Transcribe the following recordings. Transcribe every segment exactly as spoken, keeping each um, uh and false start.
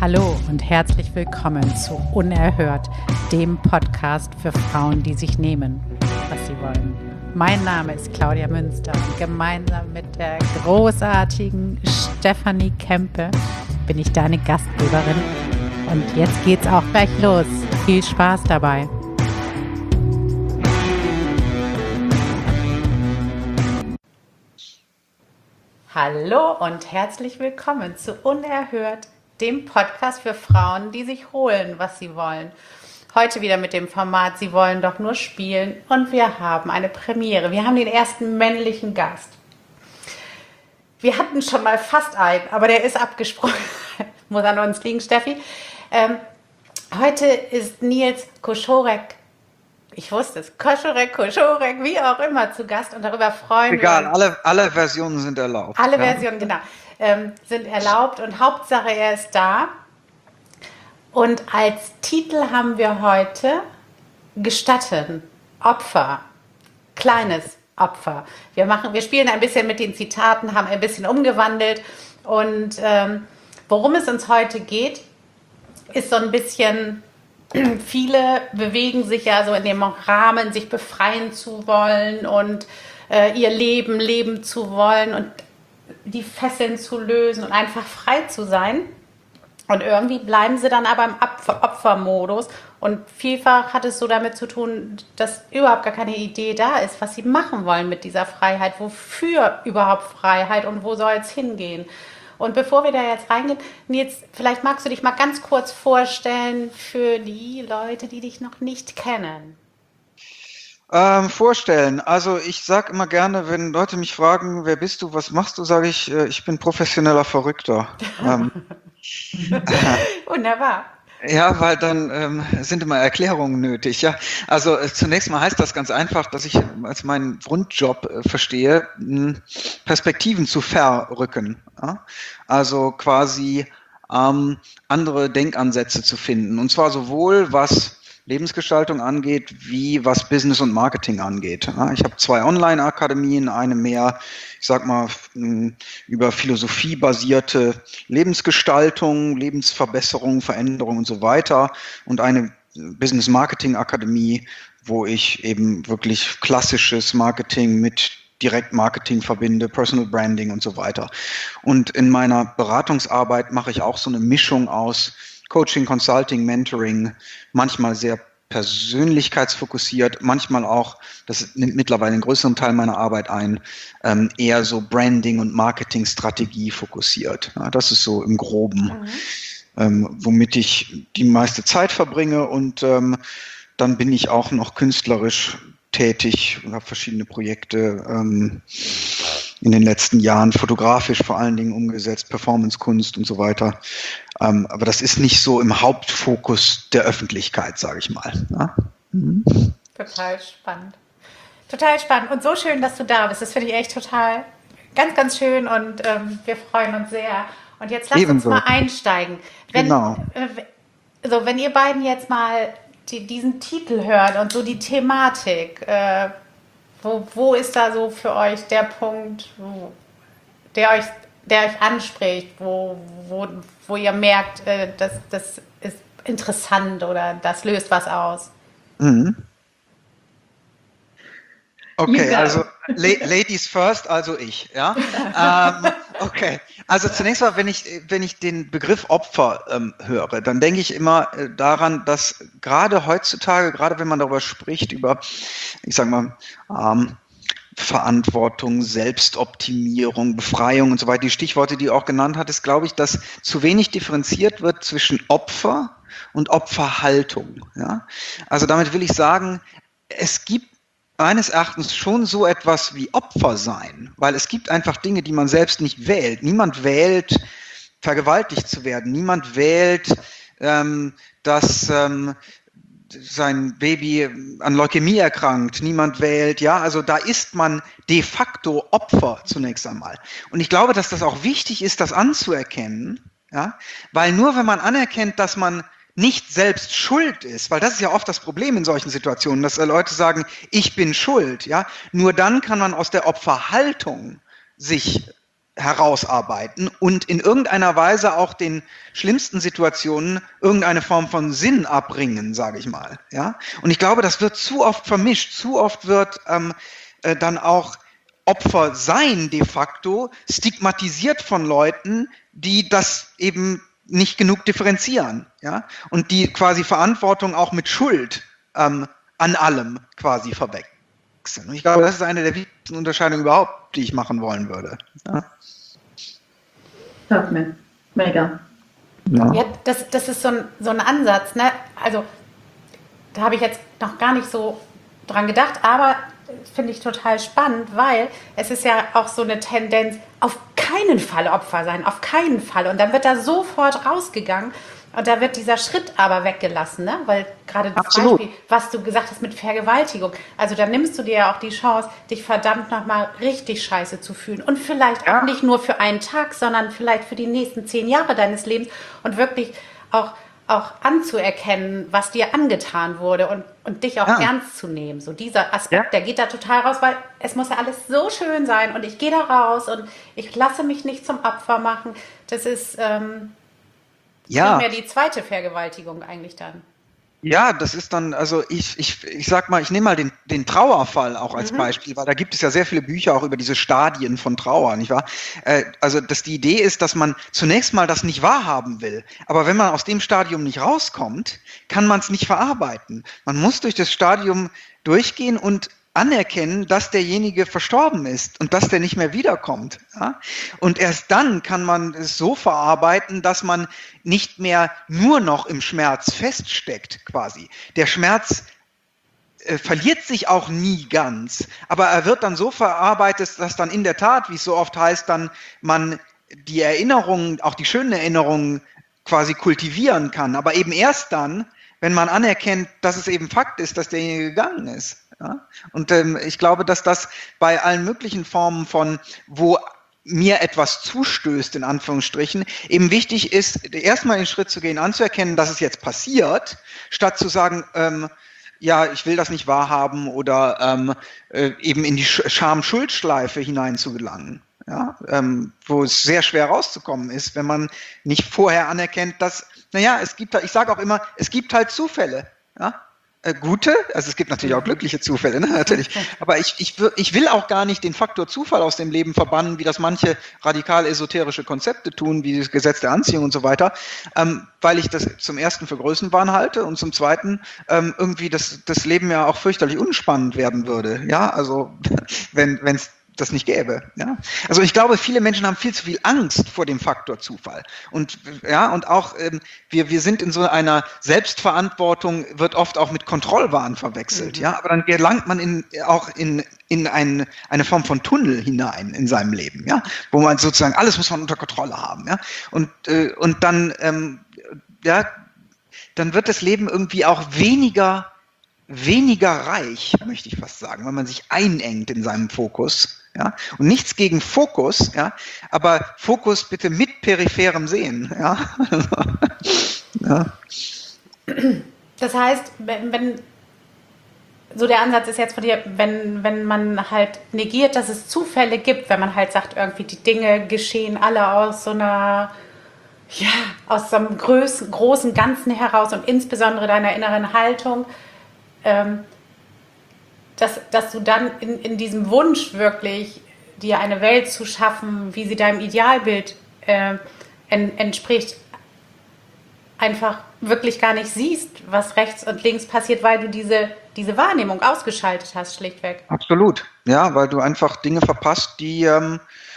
Hallo und herzlich willkommen zu Unerhört, dem Podcast für Frauen, die sich nehmen, was sie wollen. Mein Name ist Claudia Münster und gemeinsam mit der großartigen Stefanie Kempe bin ich deine Gastgeberin. Und jetzt geht's auch gleich los. Viel Spaß dabei. Hallo und herzlich willkommen zu Unerhört, dem Podcast für Frauen, die sich holen, was sie wollen. Heute wieder mit dem Format Sie wollen doch nur spielen und wir haben eine Premiere. Wir haben den ersten männlichen Gast. Wir hatten schon mal fast einen, aber der ist abgesprungen. Muss an uns liegen, Steffi. Ähm, heute ist Nils Koschorek, ich wusste es, Koschorek, Koschorek, wie auch immer, zu Gast und darüber freuen Egal, wir uns. alle, alle Versionen sind erlaubt. Alle ja. Versionen, genau, ähm, sind erlaubt und Hauptsache er ist da. Und als Titel haben wir heute Gestatten, Opfer, kleines Opfer. Wir machen, wir spielen ein bisschen mit den Zitaten, haben ein bisschen umgewandelt und ähm, worum es uns heute geht, ist so ein bisschen, viele bewegen sich ja so in dem Rahmen, sich befreien zu wollen und äh, ihr Leben leben zu wollen und die Fesseln zu lösen und einfach frei zu sein. Und irgendwie bleiben sie dann aber im Opfer- Opfermodus. Und vielfach hat es so damit zu tun, dass überhaupt gar keine Idee da ist, was sie machen wollen mit dieser Freiheit. Wofür überhaupt Freiheit und wo soll es hingehen? Und bevor wir da jetzt reingehen, Nils, vielleicht magst du dich mal ganz kurz vorstellen für die Leute, die dich noch nicht kennen. Ähm, vorstellen. Also ich sage immer gerne, wenn Leute mich fragen, wer bist du, was machst du, sage ich, äh, ich bin professioneller Verrückter. ähm, Wunderbar. Ja, weil dann ähm, sind immer Erklärungen nötig. Ja, also äh, zunächst mal heißt das ganz einfach, dass ich als meinen Grundjob äh, verstehe, mh, Perspektiven zu verrücken. Ja? Also quasi ähm, andere Denkansätze zu finden. Und zwar sowohl was Lebensgestaltung angeht, wie was Business und Marketing angeht. Ja, ich habe zwei Online-Akademien, eine mehr, ich sag mal, über Philosophie basierte Lebensgestaltung, Lebensverbesserung, Veränderung und so weiter und eine Business-Marketing-Akademie, wo ich eben wirklich klassisches Marketing mit Direktmarketing verbinde, Personal Branding und so weiter. Und in meiner Beratungsarbeit mache ich auch so eine Mischung aus Coaching, Consulting, Mentoring, manchmal sehr persönlichkeitsfokussiert, manchmal auch, das nimmt mittlerweile einen größeren Teil meiner Arbeit ein, ähm, eher so Branding- und Marketingstrategie fokussiert. Ja, das ist so im Groben, mhm. ähm, womit ich die meiste Zeit verbringe und ähm, dann bin ich auch noch künstlerisch tätig und habe verschiedene Projekte ähm, in den letzten Jahren fotografisch vor allen Dingen umgesetzt, Performancekunst und so weiter. Ähm, aber das ist nicht so im Hauptfokus der Öffentlichkeit, sage ich mal. Ja? Mhm. Total spannend. Total spannend und so schön, dass du da bist. Das finde ich echt total ganz, ganz schön und ähm, wir freuen uns sehr. Und jetzt lass Ebenso. uns mal einsteigen. Wenn, genau. Äh, so, wenn ihr beiden jetzt mal die, diesen Titel hört und so die Thematik, äh, wo, wo ist da so für euch der Punkt, wo, der euch der euch anspricht, wo, wo, wo ihr merkt, äh, das, das ist interessant oder das löst was aus? Mhm. Okay, also Ladies first, also ich, ja. ähm, okay, also zunächst mal, wenn ich wenn ich den Begriff Opfer ähm, höre, dann denke ich immer äh, daran, dass gerade heutzutage, gerade wenn man darüber spricht, über, ich sag mal, ähm, Verantwortung, Selbstoptimierung, Befreiung und so weiter, die Stichworte, die du auch genannt hattest, glaube ich, dass zu wenig differenziert wird zwischen Opfer und Opferhaltung. Ja? Also damit will ich sagen, es gibt meines Erachtens schon so etwas wie Opfer sein, weil es gibt einfach Dinge, die man selbst nicht wählt. Niemand wählt, vergewaltigt zu werden. Niemand wählt, ähm, dass ähm, sein Baby an Leukämie erkrankt, niemand wählt, ja, also da ist man de facto Opfer zunächst einmal. Und ich glaube, dass das auch wichtig ist, das anzuerkennen, ja, weil nur wenn man anerkennt, dass man nicht selbst schuld ist, weil das ist ja oft das Problem in solchen Situationen, dass Leute sagen, ich bin schuld, ja, nur dann kann man aus der Opferhaltung sich herausarbeiten und in irgendeiner Weise auch den schlimmsten Situationen irgendeine Form von Sinn abbringen, sage ich mal. Ja? Und ich glaube, das wird zu oft vermischt, zu oft wird ähm, äh, dann auch Opfer sein de facto stigmatisiert von Leuten, die das eben nicht genug differenzieren, ja, und die quasi Verantwortung auch mit Schuld ähm, an allem quasi verwechseln. Und ich glaube, das ist eine der wichtigsten Unterscheidungen überhaupt, die ich machen wollen würde. Ja. Hört mir. Mega. Ja, ja das, das ist so ein, so ein Ansatz, ne? Also, da habe ich jetzt noch gar nicht so dran gedacht, aber finde ich total spannend, weil es ist ja auch so eine Tendenz, auf keinen Fall Opfer sein, auf keinen Fall. Und dann wird da sofort rausgegangen und da wird dieser Schritt aber weggelassen, ne? Weil gerade das Absolut. Beispiel, was du gesagt hast mit Vergewaltigung, also da nimmst du dir ja auch die Chance, dich verdammt nochmal richtig scheiße zu fühlen und vielleicht Ja. auch nicht nur für einen Tag, sondern vielleicht für die nächsten zehn Jahre deines Lebens und wirklich auch auch anzuerkennen, was dir angetan wurde und, und dich auch Ja. ernst zu nehmen. So dieser Aspekt, Ja. der geht da total raus, weil es muss ja alles so schön sein und ich gehe da raus und ich lasse mich nicht zum Opfer machen. Das ist ähm, Ja. mehr die zweite Vergewaltigung eigentlich dann. Ja, das ist dann, also ich, ich, ich sag mal, ich nehme mal den, den Trauerfall auch als Mhm. Beispiel, weil da gibt es ja sehr viele Bücher auch über diese Stadien von Trauer, nicht wahr? Äh, also, dass die Idee ist, dass man zunächst mal das nicht wahrhaben will. Aber wenn man aus dem Stadium nicht rauskommt, kann man es nicht verarbeiten. Man muss durch das Stadium durchgehen und anerkennen, dass derjenige verstorben ist und dass der nicht mehr wiederkommt. Ja? Und erst dann kann man es so verarbeiten, dass man nicht mehr nur noch im Schmerz feststeckt, quasi. Der Schmerz äh, verliert sich auch nie ganz, aber er wird dann so verarbeitet, dass dann in der Tat, wie es so oft heißt, dann man die Erinnerungen, auch die schönen Erinnerungen quasi kultivieren kann, aber eben erst dann, wenn man anerkennt, dass es eben Fakt ist, dass derjenige gegangen ist. Ja? Und ähm, ich glaube, dass das bei allen möglichen Formen von, wo mir etwas zustößt, in Anführungsstrichen, eben wichtig ist, erstmal den Schritt zu gehen, anzuerkennen, dass es jetzt passiert, statt zu sagen, ähm, ja, ich will das nicht wahrhaben oder ähm, äh, eben in die Sch- Scham-Schuld-Schleife hinein zu gelangen. Ja, ähm, wo es sehr schwer rauszukommen ist, wenn man nicht vorher anerkennt, dass, naja, es gibt, ich sage auch immer, es gibt halt Zufälle. Ja? Äh, gute, also es gibt natürlich auch glückliche Zufälle, ne? Natürlich. Aber ich, ich, wir- ich will auch gar nicht den Faktor Zufall aus dem Leben verbannen, wie das manche radikal esoterische Konzepte tun, wie das Gesetz der Anziehung und so weiter, ähm, weil ich das zum ersten für Größenwahn halte und zum zweiten ähm, irgendwie das, das Leben ja auch fürchterlich unspannend werden würde. Ja, also wenn wenn es das nicht gäbe. Ja? Also ich glaube, viele Menschen haben viel zu viel Angst vor dem Faktor Zufall. Und ja, und auch ähm, wir, wir sind in so einer Selbstverantwortung, wird oft auch mit Kontrollwahn verwechselt. Mhm. Ja, aber dann gelangt man in, auch in, in ein, eine Form von Tunnel hinein in seinem Leben, ja, wo man sozusagen alles muss man unter Kontrolle haben. Ja? Und, äh, und dann, ähm, ja, dann wird das Leben irgendwie auch weniger weniger reich, möchte ich fast sagen, wenn man sich einengt in seinem Fokus. Ja? Und nichts gegen Fokus, ja? Aber Fokus bitte mit peripherem Sehen. Ja? Ja. Das heißt, wenn, wenn so der Ansatz ist jetzt von dir, wenn, wenn man halt negiert, dass es Zufälle gibt, wenn man halt sagt, irgendwie die Dinge geschehen alle aus so einer, ja, aus so einem großen, großen Ganzen heraus und insbesondere deiner inneren Haltung, ähm, dass, dass du dann in, in diesem Wunsch wirklich, dir eine Welt zu schaffen, wie sie deinem Idealbild äh, en, entspricht, einfach wirklich gar nicht siehst, was rechts und links passiert, weil du diese, diese Wahrnehmung ausgeschaltet hast, schlichtweg. Absolut. Ja, weil du einfach Dinge verpasst, die, ähm,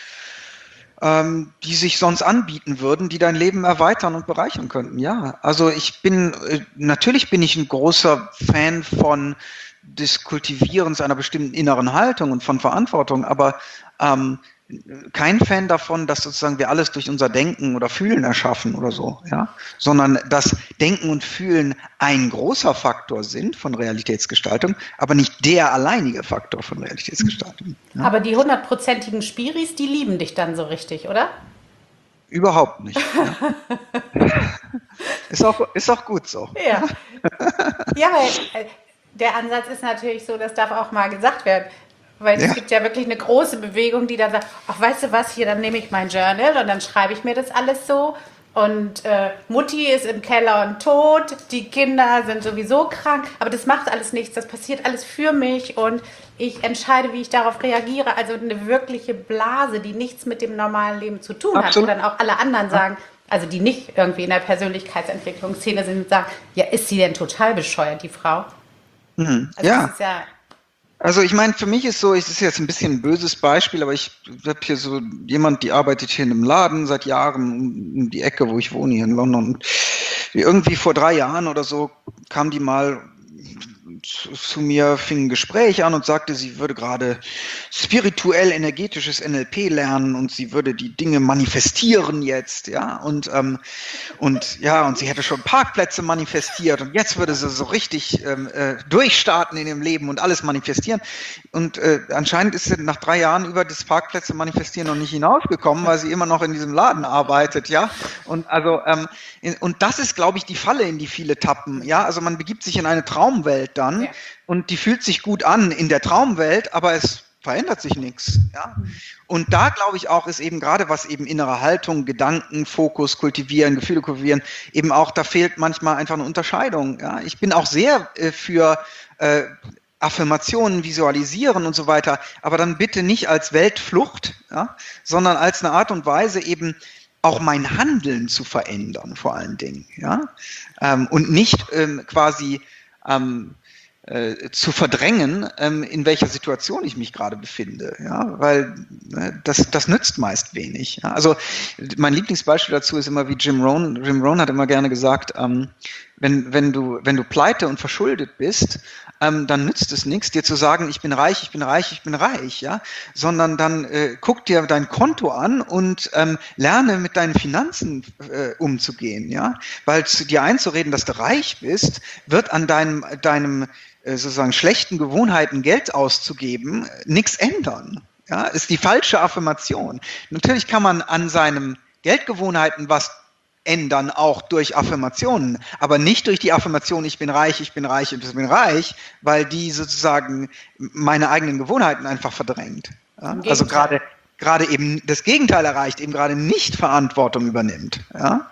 ähm, die sich sonst anbieten würden, die dein Leben erweitern und bereichern könnten. Ja, also ich bin, äh, natürlich bin ich ein großer Fan von des Kultivierens einer bestimmten inneren Haltung und von Verantwortung, aber ähm, kein Fan davon, dass sozusagen wir alles durch unser Denken oder Fühlen erschaffen oder so, ja, sondern dass Denken und Fühlen ein großer Faktor sind von Realitätsgestaltung, aber nicht der alleinige Faktor von Realitätsgestaltung. Ja. Aber die hundertprozentigen Spiris, die lieben dich dann so richtig, oder? Überhaupt nicht. Ja. Ist auch, ist auch gut so. Ja. Ja, weil äh, der Ansatz ist natürlich so, das darf auch mal gesagt werden. Weil es Ja, gibt ja wirklich eine große Bewegung, die dann sagt, ach, weißt du was, hier, dann nehme ich mein Journal und dann schreibe ich mir das alles so. Und äh, Mutti ist im Keller und tot, die Kinder sind sowieso krank, aber das macht alles nichts, das passiert alles für mich und ich entscheide, wie ich darauf reagiere. Also eine wirkliche Blase, die nichts mit dem normalen Leben zu tun hat, wo absolut. dann auch alle anderen sagen, also die nicht irgendwie in der Persönlichkeitsentwicklungsszene sind und sagen, ja, ist sie denn total bescheuert, die Frau? Mhm. Also das Ja, ist ja, also ich meine, für mich ist so, es ist jetzt ein bisschen ein böses Beispiel, aber ich habe hier so jemand, die arbeitet hier in einem Laden seit Jahren um, um die Ecke, wo ich wohne, hier in London. Und irgendwie vor drei Jahren oder so kam die mal zu, zu mir, fing ein Gespräch an und sagte, sie würde gerade spirituell energetisches N L P lernen und sie würde die Dinge manifestieren jetzt, ja, und ähm, und ja, und sie hätte schon Parkplätze manifestiert und jetzt würde sie so richtig ähm, äh, durchstarten in ihrem Leben und alles manifestieren. Und äh, anscheinend ist sie nach drei Jahren über das Parkplätze manifestieren noch nicht hinausgekommen, weil sie immer noch in diesem Laden arbeitet, ja. Und also ähm, in, und das ist, glaube ich, die Falle, in die viele tappen, ja. Also man begibt sich in eine Traumwelt dann ja. und die fühlt sich gut an in der Traumwelt, aber es verändert sich nichts, ja. Und da glaube ich auch, ist eben gerade was eben innere Haltung, Gedanken, Fokus kultivieren, Gefühle kultivieren, eben auch, da fehlt manchmal einfach eine Unterscheidung, ja. Ich bin auch sehr äh, für äh, Affirmationen, Visualisieren und so weiter, aber dann bitte nicht als Weltflucht, ja, sondern als eine Art und Weise eben auch mein Handeln zu verändern, vor allen Dingen, ja, ähm, und nicht ähm, quasi ähm, äh, zu verdrängen, ähm, in welcher Situation ich mich gerade befinde, ja, weil äh, das, das nützt meist wenig. Ja? Also mein Lieblingsbeispiel dazu ist immer wie Jim Rohn. Jim Rohn hat immer gerne gesagt, ähm, wenn, wenn du, wenn du pleite und verschuldet bist, ähm, dann nützt es nichts, dir zu sagen, ich bin reich, ich bin reich, ich bin reich, ja, sondern dann äh, guck dir dein Konto an und ähm, lerne mit deinen Finanzen äh, umzugehen, ja, weil zu dir einzureden, dass du reich bist, wird an deinem, deinem äh, sozusagen schlechten Gewohnheiten Geld auszugeben, nichts ändern. Ja, ist die falsche Affirmation. Natürlich kann man an seinen Geldgewohnheiten was ändern, auch durch Affirmationen, aber nicht durch die Affirmation, ich bin reich, ich bin reich und ich bin reich, weil die sozusagen meine eigenen Gewohnheiten einfach verdrängt. Ja? Also gerade gerade eben das Gegenteil erreicht, eben gerade nicht Verantwortung übernimmt. Ja,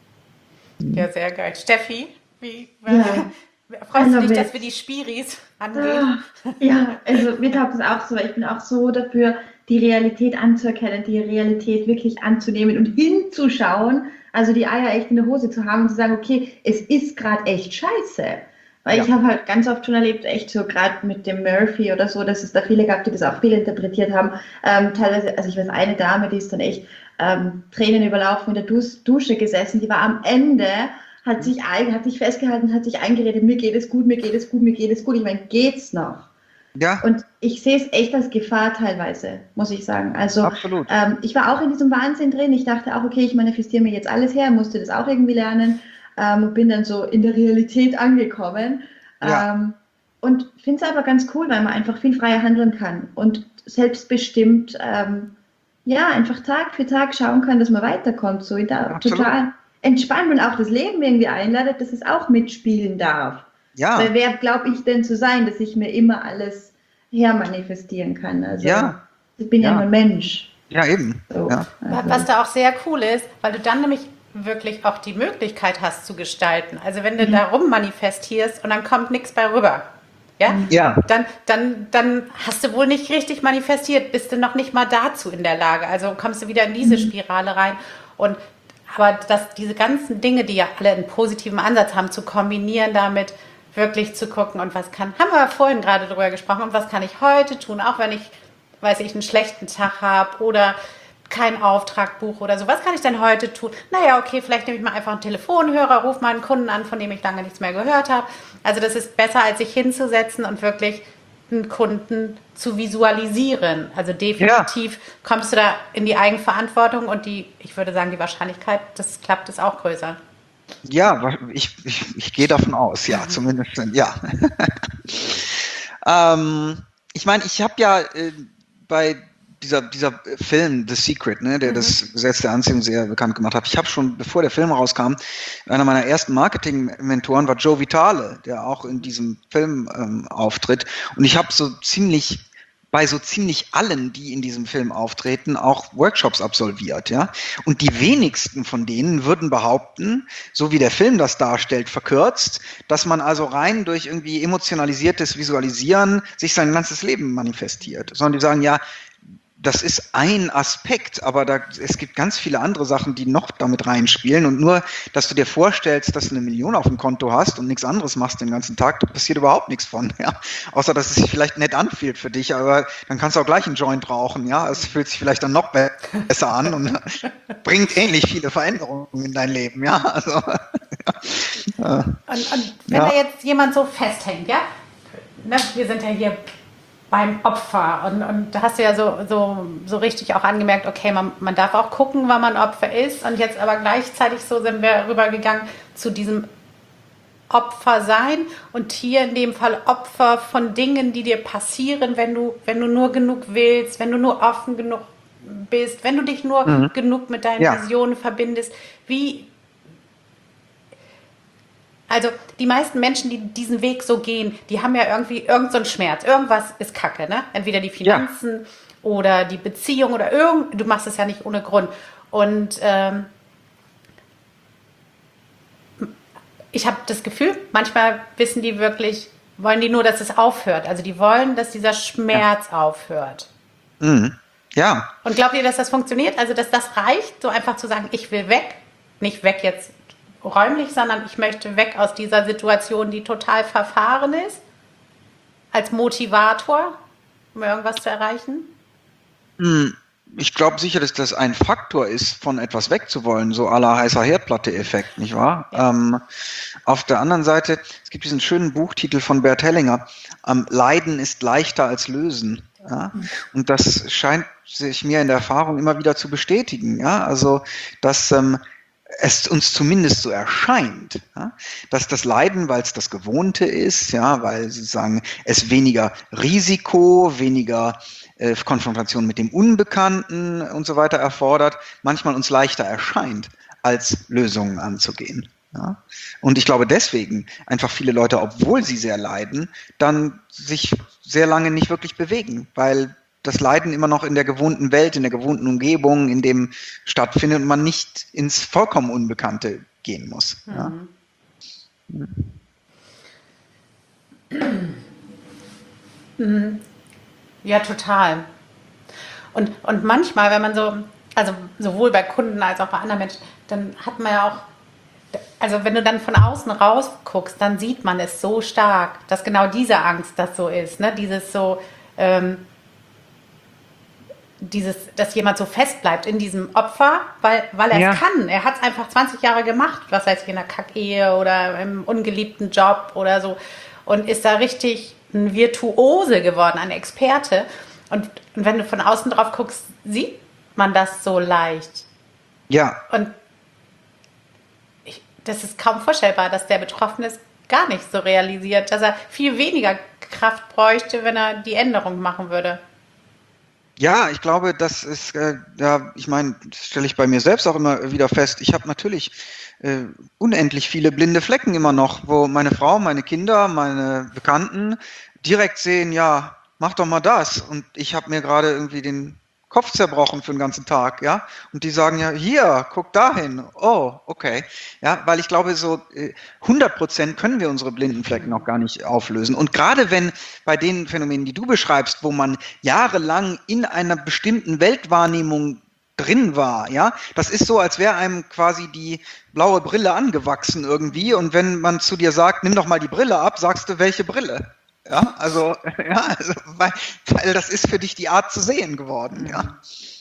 Ja, sehr geil. Steffi, wie Ja, freust du also dich, mit, dass wir die Spiris angehen? ah, ja, also mir taugt es auch so, ich bin auch so dafür, die Realität anzuerkennen, die Realität wirklich anzunehmen und hinzuschauen, also die Eier echt in der Hose zu haben und zu sagen, okay, es ist gerade echt scheiße. Weil ja, ich habe halt ganz oft schon erlebt, echt so gerade mit dem Murphy oder so, dass es da viele gab, die das auch fehlinterpretiert haben. Ähm, teilweise, also ich weiß, eine Dame, die ist dann echt ähm, Tränen überlaufen in der Dus- Dusche gesessen, die war am Ende, hat sich, ein, hat sich festgehalten, hat sich eingeredet, mir geht es gut, mir geht es gut, mir geht es gut. Ich meine, geht's noch? ja, Und ich sehe es echt als Gefahr teilweise, muss ich sagen. Also absolut. ähm, ich war auch in diesem Wahnsinn drin. Ich dachte auch, okay, ich manifestiere mir jetzt alles her, musste das auch irgendwie lernen ähm, und bin dann so in der Realität angekommen. Ja, Ähm, und finde es aber ganz cool, weil man einfach viel freier handeln kann und selbstbestimmt ähm, ja, einfach Tag für Tag schauen kann, dass man weiterkommt. So in der, absolut. total entspannt und auch das Leben irgendwie einladet, dass es auch mitspielen darf. Ja, Weil wer glaube ich denn zu sein, dass ich mir immer alles hermanifestieren kann? Also ja, ich bin ja nur ja, ein Mensch. ja, eben. So, Ja, Was also, da auch sehr cool ist, weil du dann nämlich wirklich auch die Möglichkeit hast zu gestalten. Also wenn du da rum manifestierst und dann kommt nichts bei rüber, ja, ja, dann, dann, dann hast du wohl nicht richtig manifestiert, bist du noch nicht mal dazu in der Lage. Also kommst du wieder in diese Spirale rein. Und aber dass diese ganzen Dinge, die ja alle einen positiven Ansatz haben, zu kombinieren damit, wirklich zu gucken und was kann, haben wir ja vorhin gerade drüber gesprochen, und was kann ich heute tun, auch wenn ich, weiß ich, einen schlechten Tag habe oder keinen Auftrag buche oder so. Was kann ich denn heute tun? Naja, okay, vielleicht nehme ich mal einfach einen Telefonhörer, rufe mal einen Kunden an, von dem ich lange nichts mehr gehört habe. Also das ist besser, als sich hinzusetzen und wirklich einen Kunden zu visualisieren. Also ja, definitiv kommst du da in die Eigenverantwortung und die, ich würde sagen, die Wahrscheinlichkeit, dass es klappt, ist auch größer. ja, wa- ich, ich, ich gehe davon aus, ja, zumindest, ja. Ähm, ich meine, ich habe ja äh, bei dieser, dieser Film The Secret, ne, der das Gesetz der Anziehung sehr bekannt gemacht hat, ich habe schon, bevor der Film rauskam, einer meiner ersten Marketing-Mentoren war Joe Vitale, der auch in diesem Film ähm, auftritt. Und ich habe so ziemlich bei so ziemlich allen, die in diesem Film auftreten, auch Workshops absolviert, ja. Und die wenigsten von denen würden behaupten, so wie der Film das darstellt, verkürzt, dass man also rein durch irgendwie emotionalisiertes Visualisieren sich sein ganzes Leben manifestiert. Sondern die sagen, ja, das ist ein Aspekt, aber da, es gibt ganz viele andere Sachen, die noch damit reinspielen. Und nur, dass du dir vorstellst, dass du eine Million auf dem Konto hast und nichts anderes machst den ganzen Tag, da passiert überhaupt nichts von. Ja? Außer, dass es sich vielleicht nett anfühlt für dich, aber dann kannst du auch gleich einen Joint rauchen. Ja, es fühlt sich vielleicht dann noch be- besser an und bringt ähnlich viele Veränderungen in dein Leben. Ja, also. Ja. Und, und wenn Ja. da jetzt jemand so festhängt, ja, ne, wir sind ja hier beim Opfer und, und da hast du ja so, so, so richtig auch angemerkt, okay, man, man darf auch gucken, wann man Opfer ist und jetzt aber gleichzeitig so sind wir rübergegangen zu diesem Opfer sein und hier in dem Fall Opfer von Dingen, die dir passieren, wenn du, wenn du nur genug willst, wenn du nur offen genug bist, wenn du dich nur Mhm. genug mit deinen Ja. Visionen verbindest. Wie, also die meisten Menschen, die diesen Weg so gehen, die haben ja irgendwie irgend so einen Schmerz. Irgendwas ist Kacke, ne? Entweder die Finanzen oder die Beziehung oder irgend. Du machst es ja nicht ohne Grund. Und ähm, ich habe das Gefühl, manchmal wissen die wirklich, wollen die nur, dass es aufhört. Also die wollen, dass dieser Schmerz aufhört. Mhm. Ja. Und glaubt ihr, dass das funktioniert? Also dass das reicht, so einfach zu sagen, ich will weg, nicht weg jetzt räumlich, sondern ich möchte weg aus dieser Situation, die total verfahren ist, als Motivator, um irgendwas zu erreichen? Hm, Ich glaube sicher, dass das ein Faktor ist, von etwas wegzuwollen, so à la heißer Herdplatte-Effekt, nicht wahr? Ja. Ähm, auf der anderen Seite, es gibt diesen schönen Buchtitel von Bert Hellinger, ähm, Leiden ist leichter als Lösen. Ja? Und das scheint sich mir in der Erfahrung immer wieder zu bestätigen. Ja? Also, dass ähm, es uns zumindest so erscheint, ja, dass das Leiden, weil es das Gewohnte ist, ja, weil sozusagen es weniger Risiko, weniger äh, Konfrontation mit dem Unbekannten und so weiter erfordert, manchmal uns leichter erscheint, als Lösungen anzugehen. Ja. Und ich glaube deswegen einfach viele Leute, obwohl sie sehr leiden, dann sich sehr lange nicht wirklich bewegen, weil das Leiden immer noch in der gewohnten Welt, in der gewohnten Umgebung, in dem stattfindet und man nicht ins vollkommen Unbekannte gehen muss. Ja. Ja, total. Und, und manchmal, wenn man so, also sowohl bei Kunden als auch bei anderen Menschen, dann hat man ja auch, also wenn du dann von außen raus guckst, dann sieht man es so stark, dass genau diese Angst das so ist, ne? Dieses so, ähm, dieses, dass jemand so fest bleibt in diesem Opfer, weil, weil er es Ja. kann. Er hat es einfach zwanzig Jahre gemacht, was weiß ich, in einer Kackehe oder im ungeliebten Job oder so und ist da richtig ein Virtuose geworden, ein Experte. Und, und wenn du von außen drauf guckst, sieht man das so leicht. Ja, Und ich, das ist kaum vorstellbar, dass der Betroffene es gar nicht so realisiert, dass er viel weniger Kraft bräuchte, wenn er die Änderung machen würde. Ja, ich glaube, das ist, äh, ja, ich meine, das stelle ich bei mir selbst auch immer wieder fest. Ich habe natürlich äh, unendlich viele blinde Flecken immer noch, wo meine Frau, meine Kinder, meine Bekannten direkt sehen, ja, mach doch mal das. Und ich habe mir gerade irgendwie den Kopf zerbrochen für den ganzen Tag, ja. Und die sagen ja, hier, guck dahin. Oh, okay. Ja, weil ich glaube, so äh, hundert Prozent können wir unsere blinden Flecken noch gar nicht auflösen. Und gerade wenn bei den Phänomenen, die du beschreibst, wo man jahrelang in einer bestimmten Weltwahrnehmung drin war, ja, das ist so, als wäre einem quasi die blaue Brille angewachsen irgendwie. Und wenn man zu dir sagt, nimm doch mal die Brille ab, sagst du, welche Brille? Ja, also, ja, also weil, weil das ist für dich die Art zu sehen geworden, ja.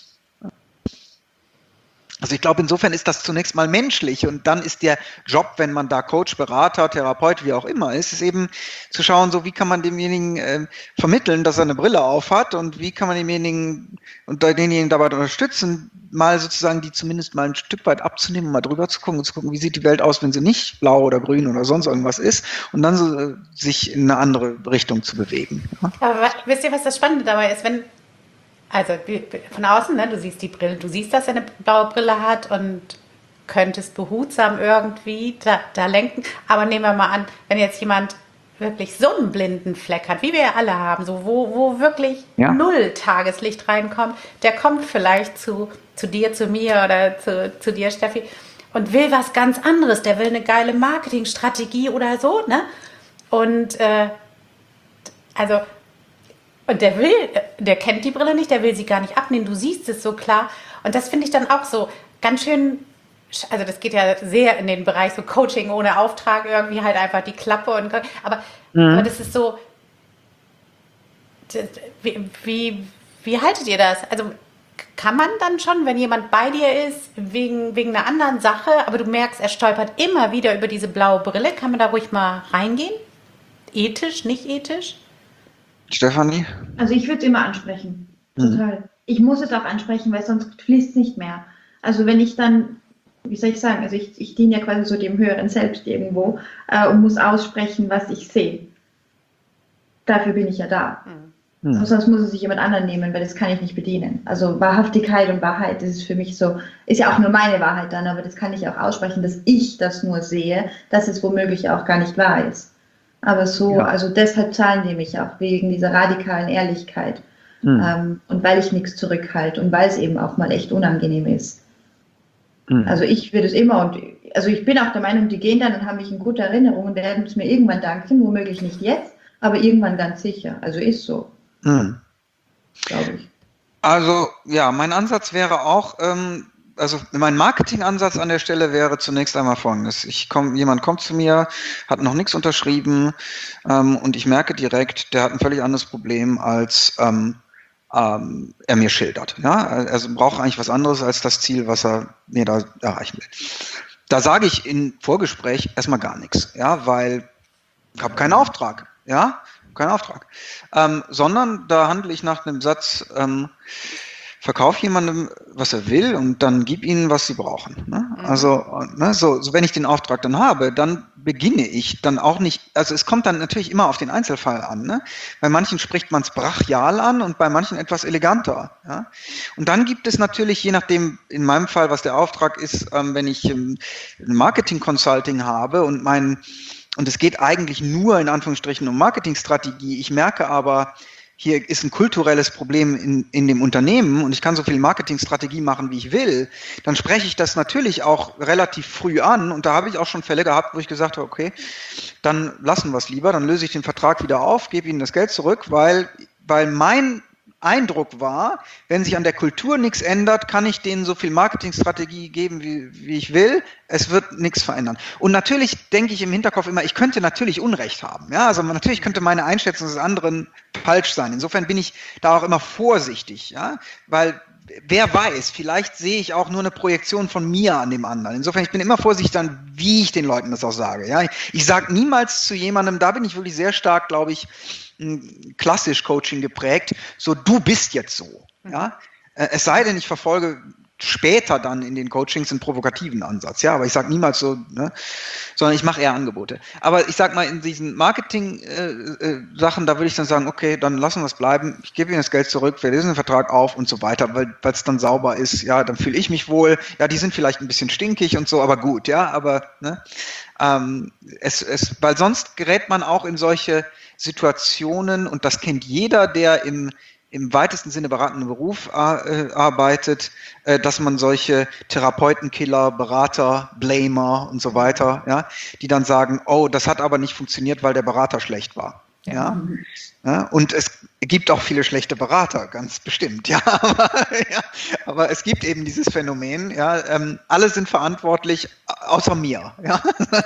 Also ich glaube, insofern ist das zunächst mal menschlich und dann ist der Job, wenn man da Coach, Berater, Therapeut, wie auch immer ist, ist eben zu schauen, so wie kann man demjenigen äh, vermitteln, dass er eine Brille auf hat und wie kann man demjenigen und denjenigen dabei unterstützen, mal sozusagen die zumindest mal ein Stück weit abzunehmen, mal drüber zu gucken und zu gucken, wie sieht die Welt aus, wenn sie nicht blau oder grün oder sonst irgendwas ist und dann so äh, sich in eine andere Richtung zu bewegen. Ja? Aber wa- wisst ihr, was das Spannende dabei ist? Wenn, also wie- von außen, ne, du siehst die Brille, du siehst, dass er eine blaue Brille hat und könntest behutsam irgendwie da, da lenken. Aber nehmen wir mal an, wenn jetzt jemand wirklich so einen blinden Fleck hat, wie wir ja alle haben, so wo, wo wirklich Ja. null Tageslicht reinkommt, der kommt vielleicht zu, zu dir, zu mir oder zu, zu dir, Steffi, und will was ganz anderes. Der will eine geile Marketingstrategie oder so, ne? Und äh, also, und der will, der kennt die Brille nicht, der will sie gar nicht abnehmen. Du siehst es so klar. Und das finde ich dann auch so ganz schön. Also das geht ja sehr in den Bereich so Coaching ohne Auftrag, irgendwie halt einfach die Klappe und aber, mhm. aber das ist so, das, wie, wie, wie haltet ihr das? Also kann man dann schon, wenn jemand bei dir ist, wegen, wegen einer anderen Sache, aber du merkst, er stolpert immer wieder über diese blaue Brille, kann man da ruhig mal reingehen? Ethisch, nicht ethisch? Stefanie? Also ich würde es immer ansprechen, total. Mhm. Ich muss es auch ansprechen, weil sonst fließt es nicht mehr. Also wenn ich dann wie soll ich sagen, also ich, ich diene ja quasi so dem höheren Selbst irgendwo äh, und muss aussprechen, was ich sehe. Dafür bin ich ja da. Mhm. Sonst muss es sich jemand anderen nehmen, weil das kann ich nicht bedienen. Also Wahrhaftigkeit und Wahrheit, das ist für mich so, ist ja auch nur meine Wahrheit dann, aber das kann ich auch aussprechen, dass ich das nur sehe, dass es womöglich auch gar nicht wahr ist. Aber so, ja. Also deshalb zahlen die mich auch, wegen dieser radikalen Ehrlichkeit. Mhm. Ähm, und weil ich nichts zurückhalte und weil es eben auch mal echt unangenehm ist. Also ich würde es immer, und also ich bin auch der Meinung, die gehen dann und haben mich in guter Erinnerung und werden es mir irgendwann danken, womöglich nicht jetzt, aber irgendwann ganz sicher. Also ist so, mhm. glaube ich. Also ja, mein Ansatz wäre auch, ähm, also mein Marketingansatz an der Stelle wäre zunächst einmal folgendes. Ich komm, jemand kommt zu mir, hat noch nichts unterschrieben ähm, und ich merke direkt, der hat ein völlig anderes Problem als ähm, Ähm, er mir schildert. Ja? Also braucht eigentlich was anderes als das Ziel, was er mir da erreichen will. Da sage ich im Vorgespräch erstmal gar nichts, ja, weil ich habe keinen Auftrag, ja, keinen Auftrag, ähm, sondern da handle ich nach einem Satz, ähm, verkauf jemandem, was er will und dann gib ihnen, was sie brauchen. Ne? Mhm. Also, ne, so, so, wenn ich den Auftrag dann habe, dann beginne ich dann auch nicht, also es kommt dann natürlich immer auf den Einzelfall an. Ne? Bei manchen spricht man es brachial an und bei manchen etwas eleganter. Ja? Und dann gibt es natürlich, je nachdem, in meinem Fall, was der Auftrag ist, ähm, wenn ich ähm, Marketing-Consulting habe und mein, und es geht eigentlich nur in Anführungsstrichen um Marketingstrategie, ich merke aber, hier ist ein kulturelles Problem in, in dem Unternehmen und ich kann so viel Marketingstrategie machen, wie ich will, dann spreche ich das natürlich auch relativ früh an und da habe ich auch schon Fälle gehabt, wo ich gesagt habe, okay, dann lassen wir es lieber, dann löse ich den Vertrag wieder auf, gebe Ihnen das Geld zurück, weil, weil mein Eindruck war, wenn sich an der Kultur nichts ändert, kann ich denen so viel Marketingstrategie geben, wie, wie ich will. Es wird nichts verändern. Und natürlich denke ich im Hinterkopf immer, ich könnte natürlich Unrecht haben. Ja, also natürlich könnte meine Einschätzung des anderen falsch sein. Insofern bin ich da auch immer vorsichtig, ja, weil wer weiß, vielleicht sehe ich auch nur eine Projektion von mir an dem anderen. Insofern, ich bin immer vorsichtig dann, wie ich den Leuten das auch sage. Ja, ich, ich sage niemals zu jemandem, da bin ich wirklich sehr stark, glaube ich, klassisch Coaching geprägt, so du bist jetzt so. Ja? Es sei denn, ich verfolge später dann in den Coachings einen provokativen Ansatz, ja, aber ich sage niemals so, ne? Sondern ich mache eher Angebote. Aber ich sage mal, in diesen Marketing-Sachen, äh, da würde ich dann sagen, okay, dann lassen wir es bleiben, ich gebe Ihnen das Geld zurück, wir lösen den Vertrag auf und so weiter, weil es dann sauber ist, ja, dann fühle ich mich wohl, ja, die sind vielleicht ein bisschen stinkig und so, aber gut, ja, aber ne? ähm, es, es, weil sonst gerät man auch in solche Situationen, und das kennt jeder, der im, im weitesten Sinne beratenden Beruf äh, arbeitet, äh, dass man solche Therapeutenkiller, Berater, Blamer und so weiter, ja, die dann sagen, oh, das hat aber nicht funktioniert, weil der Berater schlecht war. Ja. Ja, und es gibt auch viele schlechte Berater, ganz bestimmt, ja, aber, ja, aber es gibt eben dieses Phänomen, ja, ähm, alle sind verantwortlich, außer mir, ja.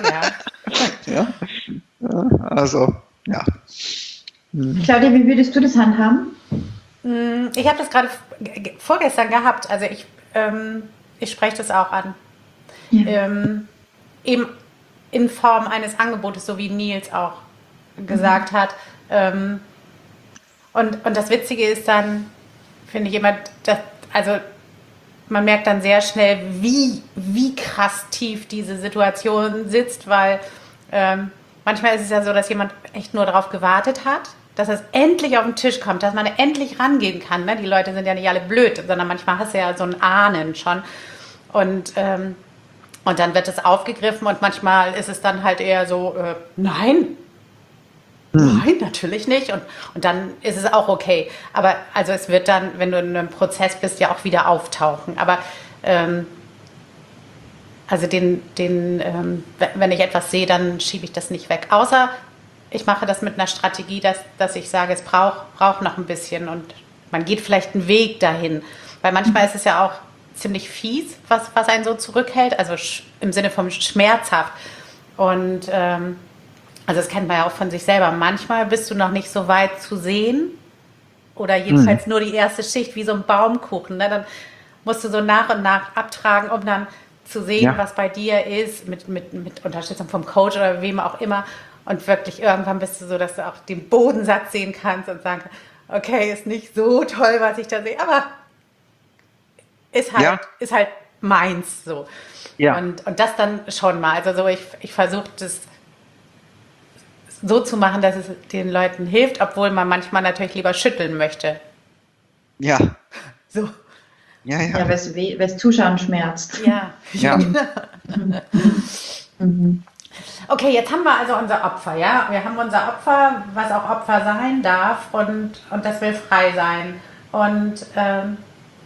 Ja. Ja. Also, ja. Claudia, wie würdest du das handhaben? Ich habe das gerade vorgestern gehabt, also ich, ähm, ich spreche das auch an. Ja. Ähm, eben in Form eines Angebotes, so wie Nils auch gesagt mhm. hat. Ähm, und, und das Witzige ist dann, finde ich immer, dass, also man merkt dann sehr schnell, wie, wie krass tief diese Situation sitzt, weil ähm, manchmal ist es ja so, dass jemand echt nur darauf gewartet hat, dass es endlich auf den Tisch kommt, dass man endlich rangehen kann. Ne? Die Leute sind ja nicht alle blöd, sondern manchmal hast du ja so ein Ahnen schon. Und, ähm, und dann wird es aufgegriffen und manchmal ist es dann halt eher so, äh, nein, Hm. Nein, natürlich nicht. Und, und dann ist es auch okay. Aber also es wird dann, wenn du in einem Prozess bist, ja auch wieder auftauchen. Aber ähm, also den, den ähm, wenn ich etwas sehe, dann schiebe ich das nicht weg. Außer ich mache das mit einer Strategie, dass, dass ich sage, es braucht, braucht noch ein bisschen und man geht vielleicht einen Weg dahin. Weil manchmal ist es ja auch ziemlich fies, was, was einen so zurückhält, also sch- im Sinne von schmerzhaft. Und ähm, also das kennt man ja auch von sich selber. Manchmal bist du noch nicht so weit zu sehen oder jedenfalls Hm. nur die erste Schicht wie so ein Baumkuchen. Ne? Dann musst du so nach und nach abtragen, um dann zu sehen, Ja, was bei dir ist, mit, mit, mit Unterstützung vom Coach oder wem auch immer. Und wirklich irgendwann bist du so, dass du auch den Bodensatz sehen kannst und sagen, okay, ist nicht so toll, was ich da sehe, aber ist halt, ja, ist halt meins so. ja. Und, und das dann schon mal. Also so, ich, ich versuche das so zu machen, dass es den Leuten hilft, obwohl man manchmal natürlich lieber schütteln möchte. Ja, So, ja, Ja, ja, weil es Zuschauen schmerzt. ja. ja. Mhm. Okay, jetzt haben wir also unser Opfer, ja. Wir haben unser Opfer, was auch Opfer sein darf und, und das will frei sein. Und ähm,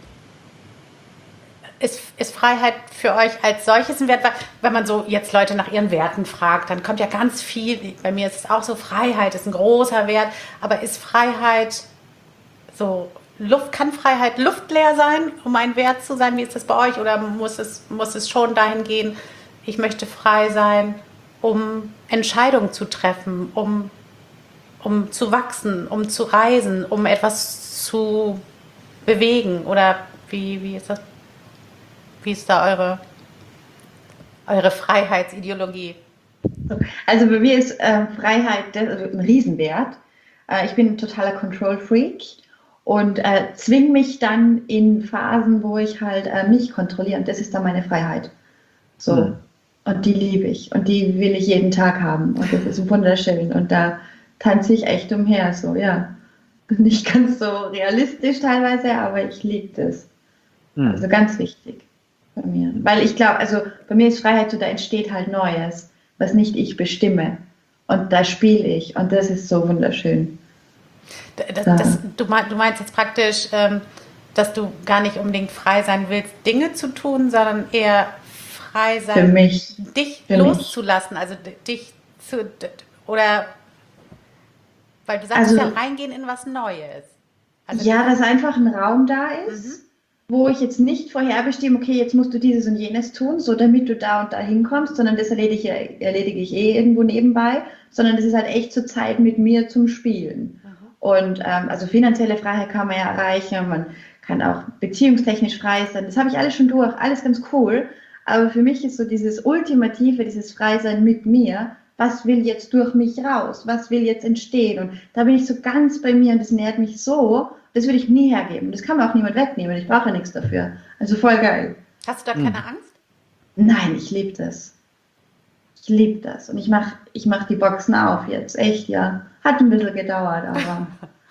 ist, ist Freiheit für euch als solches ein Wert? Weil wenn man so jetzt Leute nach ihren Werten fragt, dann kommt ja ganz viel, bei mir ist es auch so, Freiheit ist ein großer Wert, aber ist Freiheit so, Luft, kann Freiheit luftleer sein, um ein Wert zu sein? Wie ist das bei euch? Oder muss es, muss es schon dahin gehen, ich möchte frei sein, um Entscheidungen zu treffen, um, um zu wachsen, um zu reisen, um etwas zu bewegen? Oder wie, wie ist das? Wie ist da eure, eure Freiheitsideologie? Also bei mir ist äh, Freiheit das, also ein Riesenwert. Äh, ich bin ein totaler Control-Freak und äh, zwing mich dann in Phasen, wo ich halt äh, mich kontrolliere und das ist dann meine Freiheit. So. Hm. Und die liebe ich und die will ich jeden Tag haben und das ist wunderschön und da tanze ich echt umher, so, ja. Nicht ganz so realistisch teilweise, aber ich liebe das. Also Hm. ganz wichtig bei mir. Weil ich glaube, also bei mir ist Freiheit so, da entsteht halt Neues, was nicht ich bestimme. Und da spiele ich und das ist so wunderschön. Das, Da. das, du, mein, du meinst jetzt praktisch, ähm, dass du gar nicht unbedingt frei sein willst, Dinge zu tun, sondern eher frei Für sein, mich, dich für mich. loszulassen, also d- dich zu, d- oder, weil du sagst Also ja, reingehen in was Neues. Also ja, dass einfach ein Raum da Mhm. ist, wo ich jetzt nicht vorherbestimme, okay, jetzt musst du dieses und jenes tun, so damit du da und da hinkommst, sondern das erledige ich, erledige ich eh irgendwo nebenbei, sondern das ist halt echt zur Zeit mit mir zum Spielen. Und ähm, also finanzielle Freiheit kann man ja erreichen, man kann auch beziehungstechnisch frei sein, das habe ich alles schon durch, alles ganz cool, aber für mich ist so dieses Ultimative, dieses Freisein mit mir, was will jetzt durch mich raus, was will jetzt entstehen und da bin ich so ganz bei mir und das nährt mich so, das würde ich nie hergeben, das kann mir auch niemand wegnehmen, ich brauche ja nichts dafür, also voll geil. hast du da Hm. keine Angst? Nein, ich liebe das. Ich liebe das. Und ich mache ich mach die Boxen auf jetzt. Echt, ja. Hat ein bisschen gedauert, aber.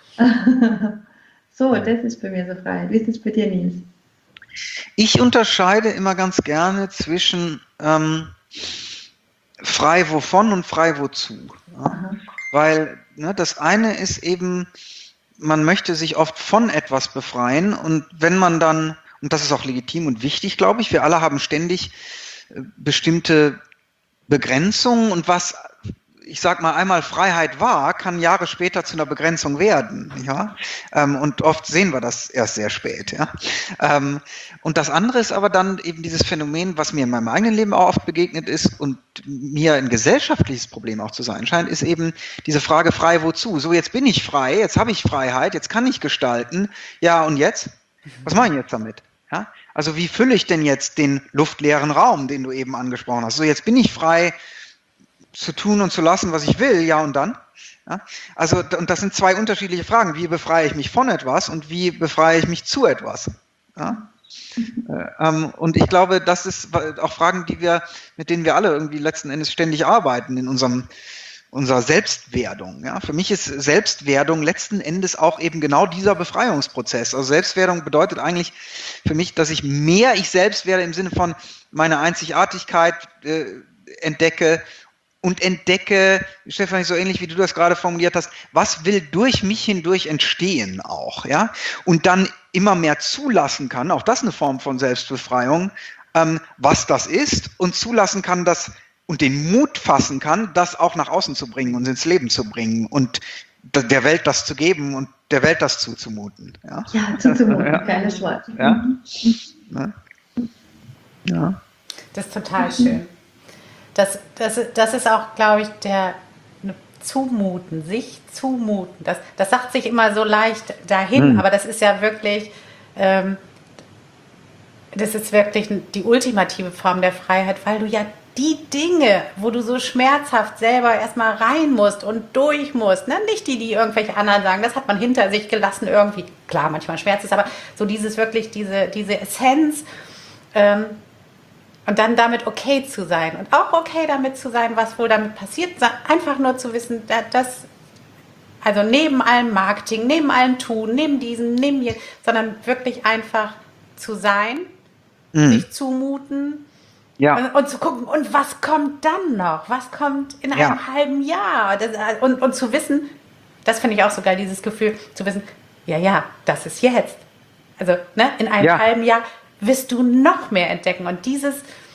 So, das ist bei mir so frei. Wie ist das bei dir, Nils? Ich unterscheide immer ganz gerne zwischen ähm, frei wovon und frei wozu. Ja? Aha. Weil ne, das eine ist eben, man möchte sich oft von etwas befreien und wenn man dann, und das ist auch legitim und wichtig, glaube ich, wir alle haben ständig äh, bestimmte Begrenzungen und was, ich sag mal, einmal Freiheit war, kann Jahre später zu einer Begrenzung werden. Ja? Ähm, und oft sehen wir das erst sehr spät. Ja? Ähm, und das andere ist aber dann eben dieses Phänomen, was mir in meinem eigenen Leben auch oft begegnet ist und mir ein gesellschaftliches Problem auch zu sein scheint, ist eben diese Frage frei wozu? So, jetzt bin ich frei, jetzt habe ich Freiheit, jetzt kann ich gestalten. Ja, und jetzt? Was mache ich jetzt damit? Ja? Also wie fülle ich denn jetzt den luftleeren Raum, den du eben angesprochen hast? So, jetzt bin ich frei zu tun und zu lassen, was ich will, ja und dann? Ja? Also, und das sind zwei unterschiedliche Fragen. Wie befreie ich mich von etwas und wie befreie ich mich zu etwas? Ja? Äh, ähm, und ich glaube, das ist auch Fragen, die wir, mit denen wir alle irgendwie letzten Endes ständig arbeiten in unserem unserer Selbstwerdung. Ja? Für mich ist Selbstwerdung letzten Endes auch eben genau dieser Befreiungsprozess. Also Selbstwerdung bedeutet eigentlich für mich, dass ich mehr ich selbst werde im Sinne von meine Einzigartigkeit äh, entdecke und entdecke, Stefanie, so ähnlich wie du das gerade formuliert hast, was will durch mich hindurch entstehen auch, ja? Und dann immer mehr zulassen kann, auch das eine Form von Selbstbefreiung, ähm, was das ist und zulassen kann, dass und den Mut fassen kann, das auch nach außen zu bringen und ins Leben zu bringen und der Welt das zu geben und der Welt das zuzumuten. Ja, ja zuzumuten, ja. Geiles Wort. Ja. Ja. Ja. Das ist total schön. Das, das, das ist auch, glaube ich, der Zumuten, sich zumuten. Das, das sagt sich immer so leicht dahin, hm. aber das ist ja wirklich, ähm, das ist wirklich die ultimative Form der Freiheit, weil du ja die Dinge, wo du so schmerzhaft selber erstmal rein musst und durch musst, ne? Nicht die, die irgendwelche anderen sagen, das hat man hinter sich gelassen irgendwie. Klar, manchmal schmerzt es, aber so dieses wirklich, diese, diese Essenz, ähm, und dann damit okay zu sein und auch okay damit zu sein, was wohl damit passiert. Einfach nur zu wissen, dass, also neben allem Marketing, neben allem Tun, neben diesem, neben hier, sondern wirklich einfach zu sein, mhm. sich zumuten ja. und, und zu gucken, und was kommt dann noch? Was kommt in einem ja. halben Jahr? Das, und, und zu wissen, das finde ich auch so geil, dieses Gefühl, zu wissen, ja, ja, das ist jetzt. Also ne, in einem ja. halben Jahr wirst du noch mehr entdecken und dieses,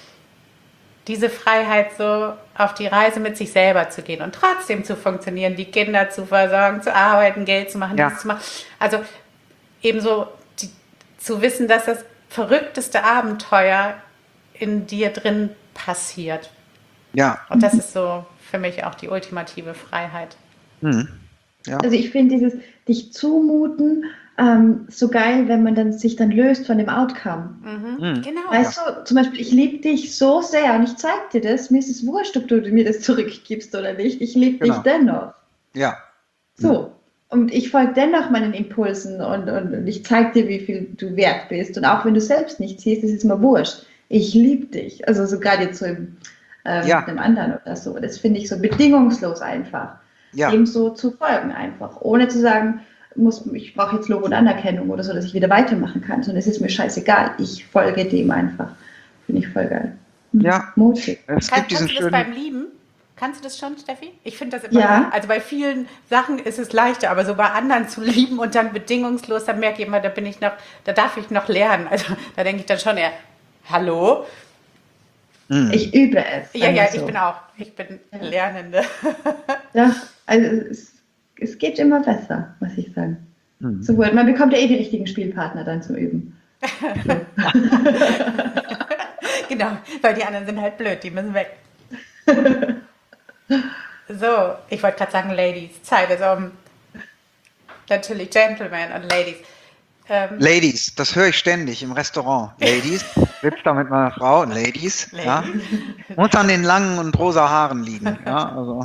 diese Freiheit, so auf die Reise mit sich selber zu gehen und trotzdem zu funktionieren, die Kinder zu versorgen, zu arbeiten, Geld zu machen, ja. dieses zu machen. Also ebenso die, zu wissen, dass das verrückteste Abenteuer in dir drin passiert. Ja. Und das ist so für mich auch die ultimative Freiheit. Mhm. Ja. Also ich finde dieses dich zumuten ähm, so geil, wenn man dann sich dann löst von dem Outcome. Mhm. Mhm. Genau. Weißt du, zum Beispiel, ich liebe dich so sehr und ich zeig dir das, mir ist es wurscht, ob du mir das zurückgibst oder nicht, ich liebe genau. dich dennoch. Ja. So, und ich folge dennoch meinen Impulsen und, und, und ich zeig dir, wie viel du wert bist und auch wenn du selbst nicht siehst, das ist mir wurscht. Ich liebe dich, also so gerade jetzt so im, ähm, ja. mit dem anderen oder so, das finde ich so bedingungslos einfach. Ja. Dem so zu folgen einfach, ohne zu sagen, muss, ich brauche jetzt Lob und Anerkennung oder so, dass ich wieder weitermachen kann, sondern es ist mir scheißegal. Ich folge dem einfach. Finde ich voll geil. Ja. Mutig. Es gibt diesen Kannst du das beim Lieben? Kannst du das schon, Steffi? Ich finde das immer, ja. also bei vielen Sachen ist es leichter, aber so bei anderen zu lieben und dann bedingungslos, dann merke ich immer, da bin ich noch, da darf ich noch lernen. Also da denke ich dann schon eher, hallo? Ich übe es. Ja, ja, so. ich bin auch, ich bin ja. Lernende. Ja, also es, es geht immer besser, muss ich sagen. Mhm. So gut, man bekommt ja eh die richtigen Spielpartner dann zum Üben. Genau, weil die anderen sind halt blöd, die müssen weg. So, ich wollte gerade sagen Ladies, Zeit ist um. Natürlich Gentlemen und Ladies. Ähm, Ladies, das höre ich ständig im Restaurant. Ladies, sitzt da mit meiner Frau, Ladies, Ladies. Ja, muss an den langen und rosa Haaren liegen. Ja, also,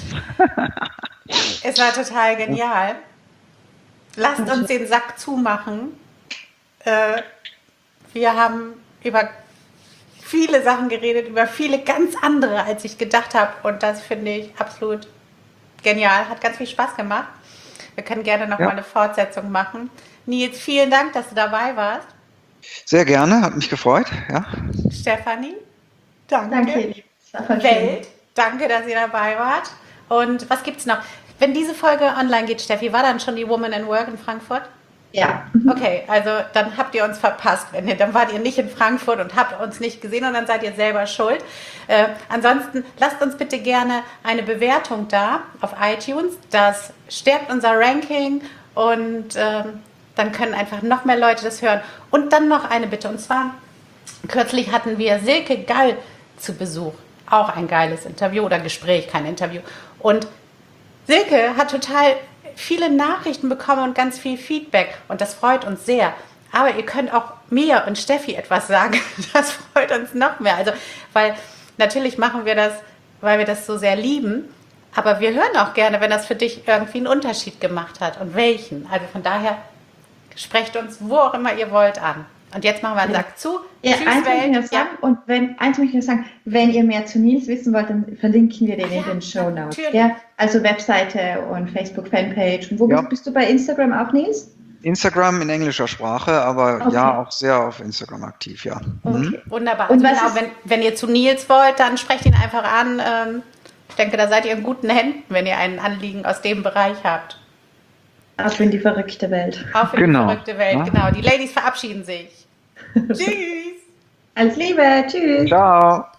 äh. Es war total genial. Lasst uns den Sack zumachen. Äh, wir haben über viele Sachen geredet, über viele ganz andere, als ich gedacht habe. Und das finde ich absolut genial. Hat ganz viel Spaß gemacht. Wir können gerne noch ja. mal eine Fortsetzung machen. Nils, vielen Dank, dass du dabei warst. Sehr gerne, hat mich gefreut. Ja. Stefanie, danke. Danke. Welt, danke, dass ihr dabei wart. Und was gibt's noch? Wenn diese Folge online geht, Steffi, war dann schon die Woman in Work in Frankfurt? Ja. Okay, also dann habt ihr uns verpasst. Wenn ihr, dann wart ihr nicht in Frankfurt und habt uns nicht gesehen und dann seid ihr selber schuld. Äh, ansonsten lasst uns bitte gerne eine Bewertung da auf iTunes. Das stärkt unser Ranking und ähm, dann können einfach noch mehr Leute das hören. Und dann noch eine Bitte. Und zwar, kürzlich hatten wir Silke Gall zu Besuch. Auch ein geiles Interview oder Gespräch, kein Interview. Und Silke hat total viele Nachrichten bekommen und ganz viel Feedback. Und das freut uns sehr. Aber ihr könnt auch mir und Steffi etwas sagen. Das freut uns noch mehr. Also, weil natürlich machen wir das, weil wir das so sehr lieben. Aber wir hören auch gerne, wenn das für dich irgendwie einen Unterschied gemacht hat. Und welchen. Also von daher, sprecht uns, wo auch immer ihr wollt, an. Und jetzt machen wir einen Sack zu. Ja, Tschüss, eins möchte ich noch sagen, ja. Und wenn, eins möchte ich noch sagen, wenn ihr mehr zu Nils wissen wollt, dann verlinken wir den ja, in den Shownotes. Ja? Also Webseite und Facebook-Fanpage. Und wo ja. bist, bist du bei Instagram auch, Nils? Instagram in englischer Sprache, aber okay. ja, auch sehr auf Instagram aktiv, ja. Okay. Mhm. Wunderbar. Und also genau, wenn, wenn ihr zu Nils wollt, dann sprecht ihn einfach an. Ähm, Ich denke, da seid ihr in guten Händen, wenn ihr ein Anliegen aus dem Bereich habt. Auf in die verrückte Welt. Auf in Genau. die verrückte Welt, Ja. genau. Die Ladies verabschieden sich. Tschüss. Alles Liebe, tschüss. Ciao.